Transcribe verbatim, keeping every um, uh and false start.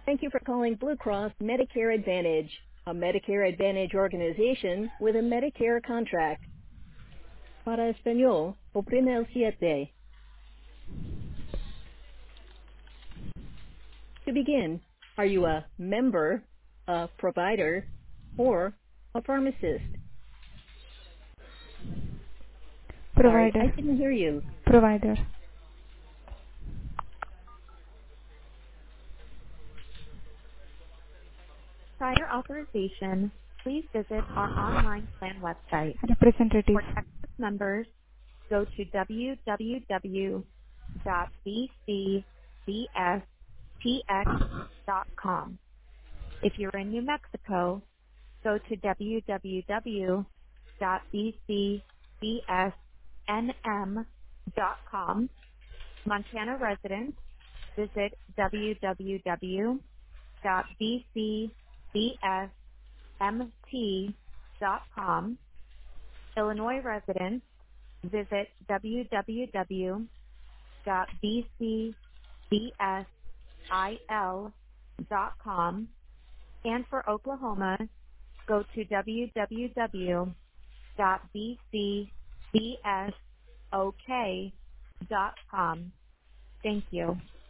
Thank you for calling Blue Cross Medicare Advantage, a Medicare Advantage organization with a Medicare contract. Para español, oprime el siete. To begin, are you a member, a provider, or a pharmacist? Sorry, I Provider. didn't hear you. Provider. Prior authorization, please visit our online plan website. Representative. For Texas members, go to w w w dot b c b s p x dot com. If you're in New Mexico, go to w w w dot b c b s n m dot com. Montana residents, visit w w w dot b c b s m t dot com. Illinois residents, visit w w w dot b c b s i l dot com. And for Oklahoma, go to w w w dot b c b s o k dot com. Thank you.